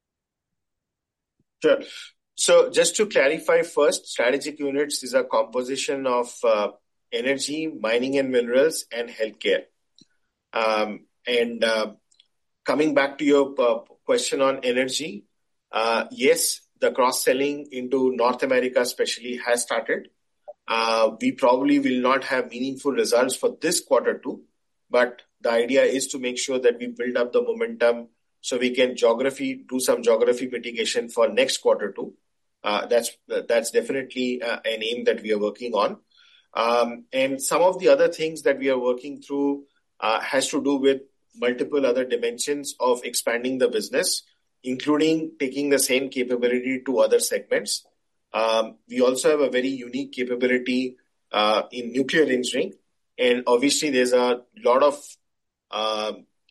Sure. So just to clarify first, strategic units is a composition of uh, energy, mining and minerals, and healthcare. Um, and uh, coming back to your uh, question on energy, uh, yes, the cross-selling into North America especially has started. Uh, we probably will not have meaningful results for this quarter too, but the idea is to make sure that we build up the momentum so we can geography do some geography mitigation for next quarter too. Uh, that's that's definitely uh, an aim that we are working on. Um, and some of the other things that we are working through uh, has to do with multiple other dimensions of expanding the business, including taking the same capability to other segments. Um, we also have a very unique capability uh, in nuclear engineering. And obviously, there's a lot of uh,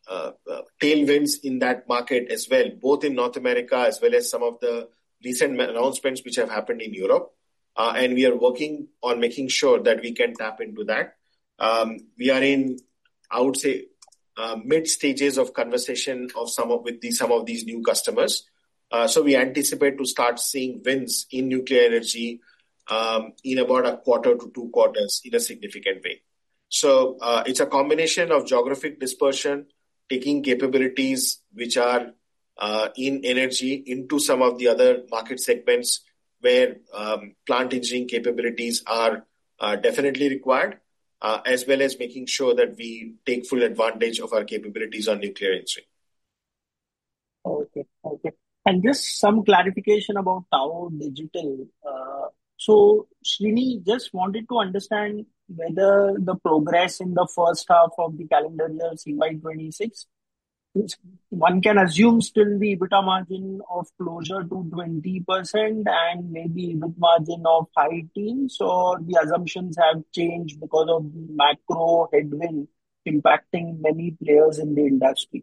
uh, uh, tailwinds in that market as well, both in North America as well as some of the recent announcements which have happened in Europe. Uh, and we are working on making sure that we can tap into that. Um, we are in, I would say, uh, mid stages of conversation of some of with these, some of these new customers. Uh, so we anticipate to start seeing wins in nuclear energy um, in about a quarter to two quarters in a significant way. So uh, it's a combination of geographic dispersion, taking capabilities which are uh, in energy into some of the other market segments where um, plant engineering capabilities are uh, definitely required, uh, as well as making sure that we take full advantage of our capabilities on nuclear engineering. Okay, okay. And just some clarification about Tao Digital. Uh, so, Srini, just wanted to understand whether the progress in the first half of the calendar year C Y twenty-six, one can assume still the EBITDA margin of closer to twenty percent and maybe EBIT margin of high teens, or the assumptions have changed because of the macro headwind impacting many players in the industry?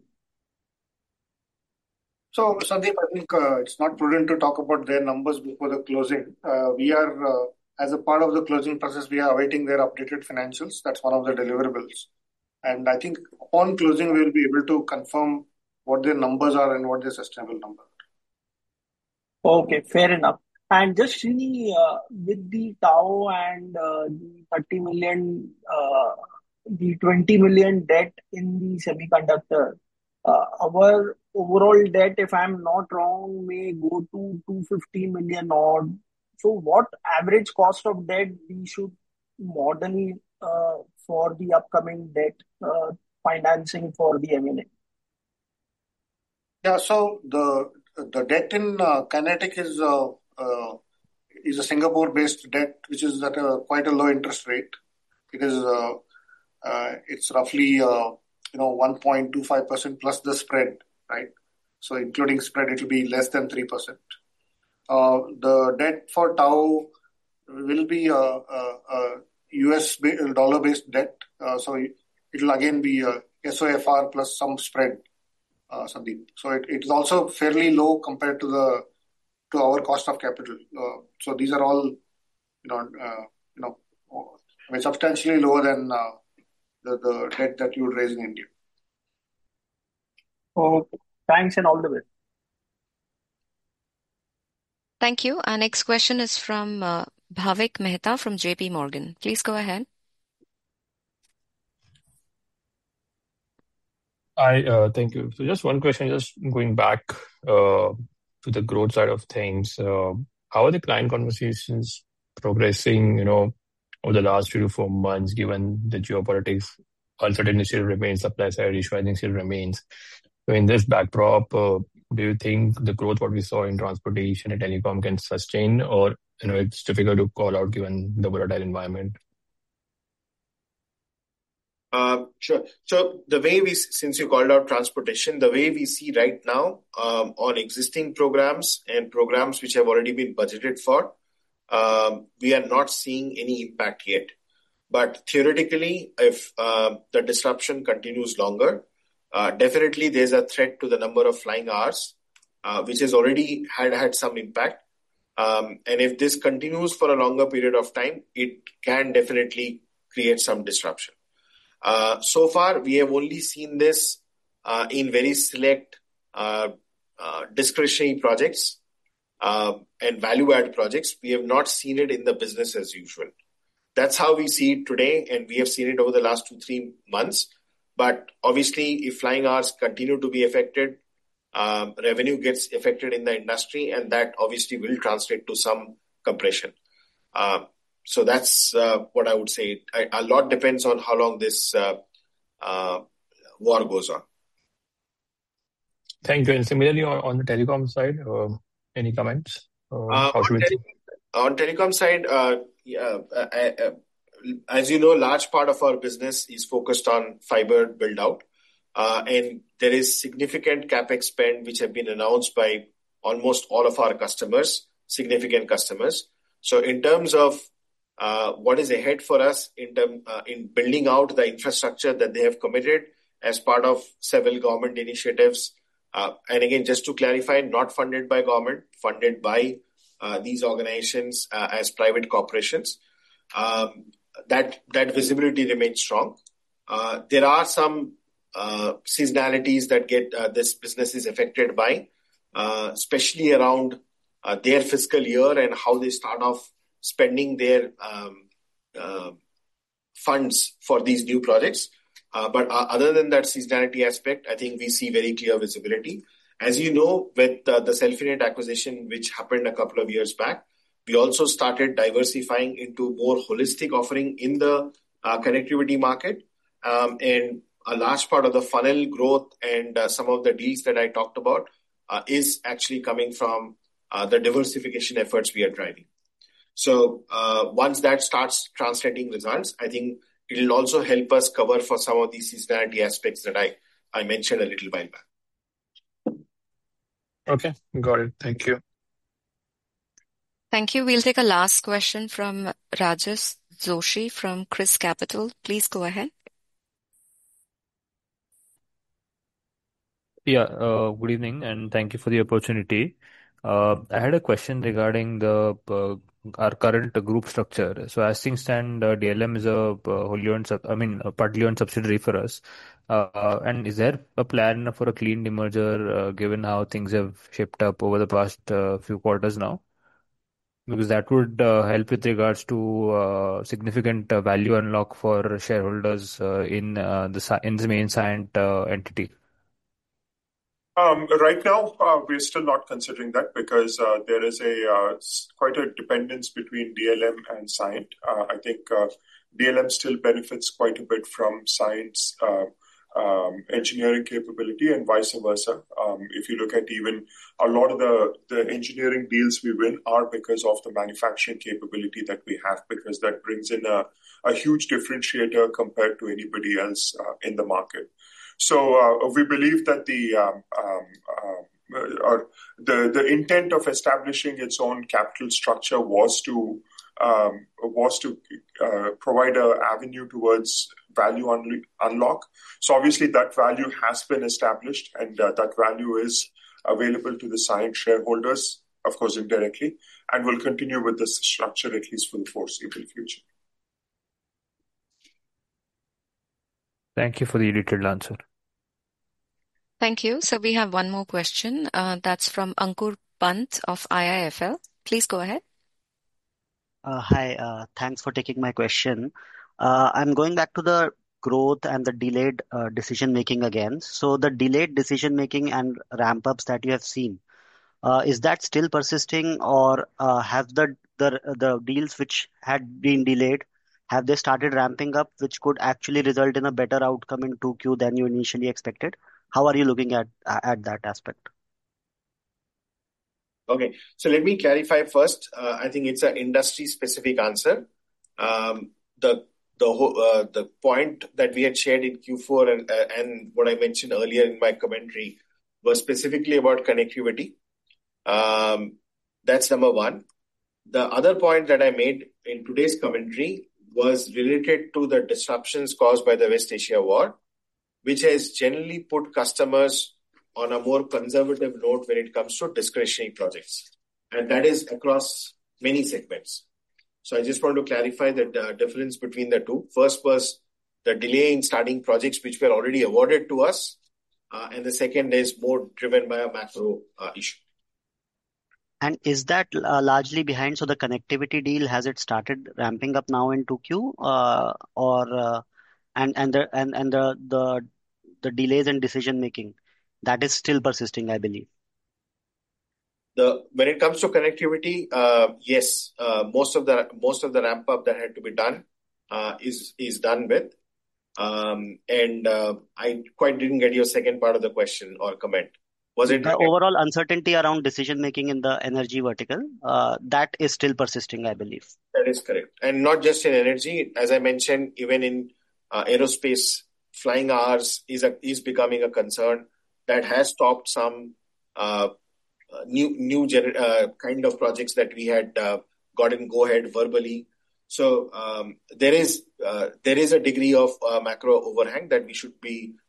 So, Sandeep, I think uh, it's not prudent to talk about their numbers before the closing. Uh, we are, uh, as a part of the closing process, we are awaiting their updated financials. That's one of the deliverables. And I think upon closing, we will be able to confirm what their numbers are and what their sustainable numbers are. Okay, fair enough. And just Srini, uh, with the Tao and uh, the thirty million, uh, the twenty million debt in the semiconductor, uh, our overall debt, if I'm not wrong, may go to two hundred fifty million odd. So what average cost of debt we should model uh, for the upcoming debt uh, financing for the M and A? Yeah, so the the debt in uh, Kinetic is uh, uh, is a Singapore-based debt, which is at a quite a low interest rate. It is uh, uh, it's roughly uh, you know one point two five percent plus the spread, right? So including spread, it will be less than three percent. Uh, the debt for Tao will be a, a, a U S dollar-based debt, uh, so it will again be a S O F R plus some spread. Uh, Sandeep. So it, it is also fairly low compared to the to our cost of capital. Uh, so these are all, you know, uh, you know, I mean, substantially lower than uh, the the debt that you would raise in India. Okay. Thanks and all the best. Thank you. Our next question is from uh, Bhavik Mehta from J P Morgan. Please go ahead. Hi, uh, thank you. So just one question, just going back uh, to the growth side of things. Uh, how are the client conversations progressing, you know, over the last three to four months, given the geopolitics, uncertainty still remains, supply side issue, I think still remains. So in this backdrop, uh, do you think the growth what we saw in transportation and telecom can sustain, or, you know, it's difficult to call out given the volatile environment? Uh, sure. So the way we, since you called out transportation, the way we see right now um, on existing programs and programs which have already been budgeted for, um, we are not seeing any impact yet. But theoretically, if uh, the disruption continues longer, uh, definitely there's a threat to the number of flying hours, uh, which has already had had some impact. Um, and if this continues for a longer period of time, it can definitely create some disruption. Uh, so far, we have only seen this uh, in very select uh, uh, discretionary projects uh, and value-add projects. We have not seen it in the business as usual. That's how we see it today, and we have seen it over the last two, three months. But obviously, if flying hours continue to be affected, um, revenue gets affected in the industry, and that obviously will translate to some compression. Uh, So that's uh, what I would say. I, a lot depends on how long this uh, uh, war goes on. Thank you. And similarly, on, on the telecom side, uh, any comments? Uh, uh, how should on, we tele- on telecom side, uh, yeah, uh, uh, as you know, large part of our business is focused on fiber build out, uh, and there is significant capex spend which have been announced by almost all of our customers, significant customers. So in terms of Uh, what is ahead for us in term, uh, in building out the infrastructure that they have committed as part of several government initiatives. Uh, and again, just to clarify, not funded by government, funded by uh, these organizations uh, as private corporations. Um, that that visibility remains strong. Uh, there are some uh, seasonalities that get uh, this business is affected by, uh, especially around uh, their fiscal year and how they start off spending their um, uh, funds for these new projects. Uh, but uh, other than that seasonality aspect, I think we see very clear visibility. As you know, with uh, the Selfinet acquisition, which happened a couple of years back, we also started diversifying into more holistic offering in the uh, connectivity market. Um, and a large part of the funnel growth and uh, some of the deals that I talked about uh, is actually coming from uh, the diversification efforts we are driving. So uh, once that starts translating results, I think it will also help us cover for some of these seasonality aspects that I, I mentioned a little while back. Okay, got it. Thank you. Thank you. We'll take a last question from Rajesh Joshi from Chris Capital. Please go ahead. Yeah, uh, good evening and thank you for the opportunity. Uh, I had a question regarding the uh, our current group structure. So as things stand, uh, D L M is a uh, wholly owned, sub- I mean, a partly owned subsidiary for us. Uh, and is there a plan for a clean demerger, uh, given how things have shaped up over the past uh, few quarters now? Because that would uh, help with regards to uh, significant uh, value unlock for shareholders uh, in uh, the Sci- in the main Cyient uh, entity. Um, right now, uh, we're still not considering that because uh, there is a uh, s- quite a dependence between D L M and Cyient. Uh, I think uh, D L M still benefits quite a bit from Cyient's uh, um, engineering capability and vice versa. Um, if you look at even a lot of the, the engineering deals we win are because of the manufacturing capability that we have, because that brings in a, a huge differentiator compared to anybody else uh, in the market. So uh, we believe that the um, um, uh, or the the intent of establishing its own capital structure was to um, was to uh, provide an avenue towards value un- unlock. So obviously that value has been established, and uh, that value is available to the Cyient shareholders, of course indirectly, and will continue with this structure at least for the foreseeable future. Thank you for the detailed answer. Thank you. So we have one more question. Uh, that's from Ankur Pant of I I F L. Please go ahead. Uh, hi, uh, thanks for taking my question. Uh, I'm going back to the growth and the delayed uh, decision making again. So the delayed decision making and ramp ups that you have seen, uh, is that still persisting, or uh, have the, the the deals which had been delayed, have they started ramping up, which could actually result in a better outcome in two Q than you initially expected? How are you looking at at that aspect? Okay, so let me clarify first. Uh, I think it's an industry-specific answer. Um, the the whole, uh, the point that we had shared in Q four and uh, and what I mentioned earlier in my commentary was specifically about connectivity. Um, that's number one. The other point that I made in today's commentary was related to the disruptions caused by the West Asia war, which has generally put customers on a more conservative note when it comes to discretionary projects. And that is across many segments. So I just want to clarify the uh, difference between the two. First was the delay in starting projects which were already awarded to us. Uh, and the second is more driven by a macro uh, issue. And is that uh, largely behind? So the connectivity deal, has it started ramping up now in two Q, uh, or uh, and and the and and the the the delays in decision making, that is still persisting, I believe. The when it comes to connectivity, uh, yes, uh, most of the most of the ramp up that had to be done uh, is is done with. Um, and uh, I quite didn't get your second part of the question or comment. Was it the overall uncertainty around decision making in the energy vertical? Uh, that is still persisting, I believe. That is correct, and not just in energy. As I mentioned, even in uh, aerospace, flying hours is a, is becoming a concern that has stopped some uh, uh, new new gener- uh, kind of projects that we had uh, gotten go ahead verbally. So um, there is uh, there is a degree of uh, macro overhang that we should be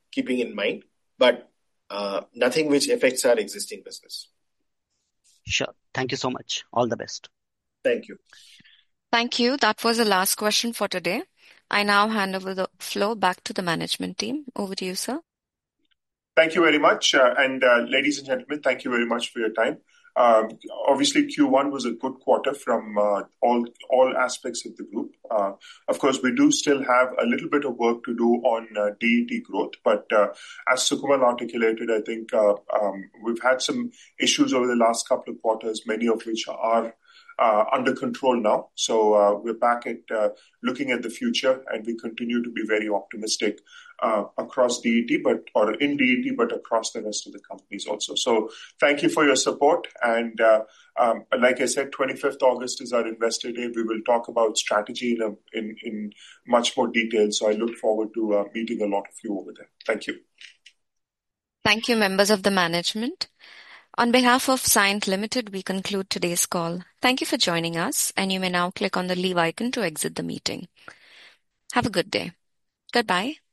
keeping in mind, but uh, nothing which affects our existing business. Sure. Thank you so much. All the best. Thank you. Thank you. That was the last question for today. I now hand over the floor back to the management team. Over to you, sir. Thank you very much. Uh, and uh, ladies and gentlemen, thank you very much for your time. Um, obviously, Q one was a good quarter from uh, all all aspects of the group. Uh, of course, we do still have a little bit of work to do on uh, D E T growth, but uh, as Sukamal articulated, I think uh, um, we've had some issues over the last couple of quarters, many of which are uh, under control now. So uh, we're back at uh, looking at the future, and we continue to be very optimistic Uh, across D E T, but or in D E T, but across the rest of the companies also. So thank you for your support. And uh, um, like I said, twenty-fifth August is our Investor Day. We will talk about strategy in, a, in, in much more detail. So I look forward to uh, meeting a lot of you over there. Thank you. Thank you, members of the management. On behalf of Cyient Limited, we conclude today's call. Thank you for joining us, and you may now click on the leave icon to exit the meeting. Have a good day. Goodbye.